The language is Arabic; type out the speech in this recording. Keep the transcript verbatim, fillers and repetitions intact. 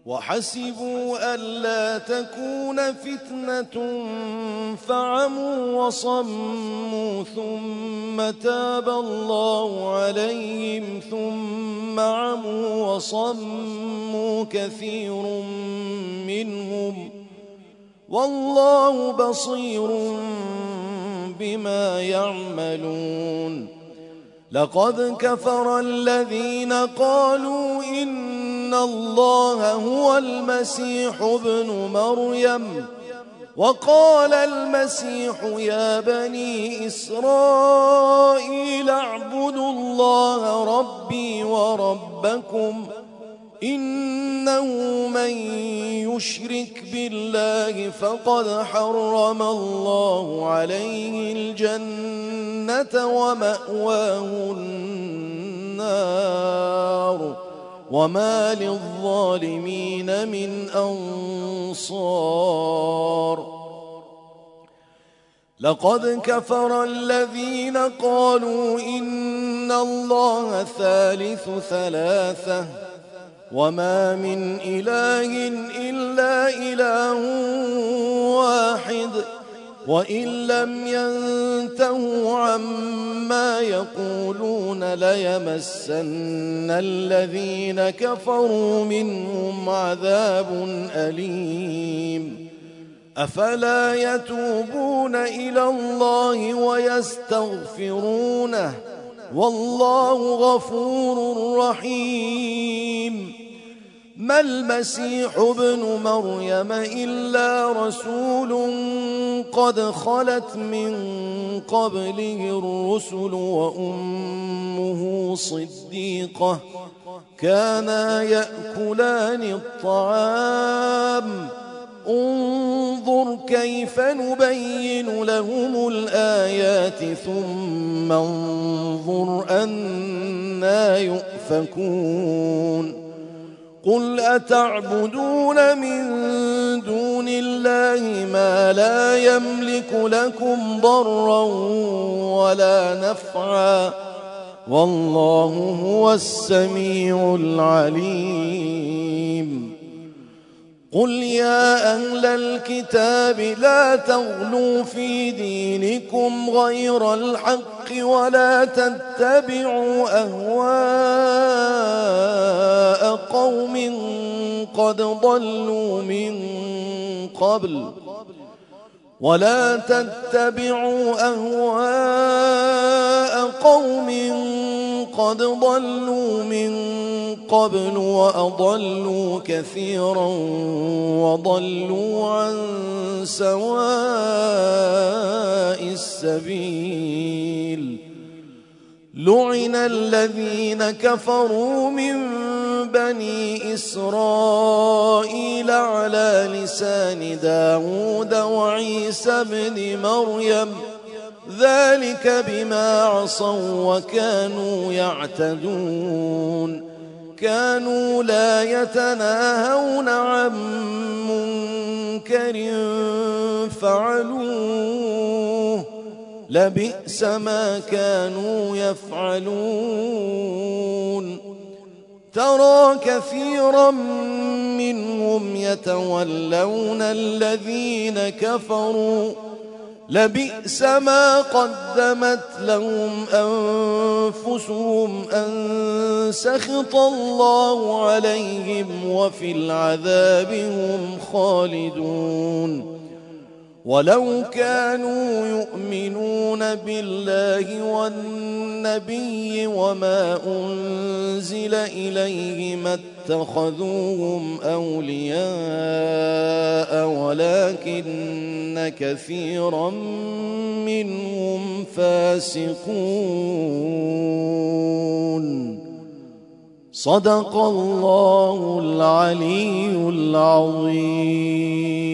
وحسبوا ألا تكون فتنة فعموا وصموا ثم تاب الله عليهم ثم عموا وصموا كثير منهم والله بصير بما يعملون. لقد كفر الذين قالوا إن الله هو المسيح ابن مريم وقال المسيح يا بني إسرائيل اعبدوا الله ربي وربكم إنه من يشرك بالله فقد حرم الله عليه الجنة ومأواه النار وما للظالمين من أنصار. لقد كفر الذين قالوا إن الله ثالث ثلاثة وما من إله إلا إله واحد وإن لم ينتهوا عما يقولون ليمسن الذين كفروا منهم عذاب أليم. أفلا يتوبون إلى الله ويستغفرونه والله غفور رحيم. ما المسيح ابن مريم إلا رسول قد خلت من قبله الرسل وأمه صديقة كانا يأكلان الطعام انظر كيف نبين لهم الآيات ثم انظر أنا يؤفكون. قل أتعبدون من دون الله ما لا يملك لكم ضرا ولا نفعا والله هو السميع العليم. قل يا أهل الكتاب لا تغلوا في دينكم غير الحق ولا تتبعوا أهواء قوم قد ضلوا من قبل ولا تتبعوا أهواء قوم قد ضلوا من قبل وأضلوا كثيرا وضلوا عن سواء السبيل. لعن الذين كفروا من بني إسرائيل على لسان داود وعيسى بن مريم ذلك بما عصوا وكانوا يعتدون. كانوا لا يتناهون عن منكر فعلوه لبئس ما كانوا يفعلون. ترى كثيرا منهم يتولون الذين كفروا لبئس ما قدمت لهم أنفسهم أن سخط الله عليهم وفي العذاب هم خالدون. ولو كانوا يؤمنون بالله والنبي وما أنزل إليه ما اتخذوهم أولياء ولكن كثيرا منهم فاسقون. صدق الله العلي العظيم.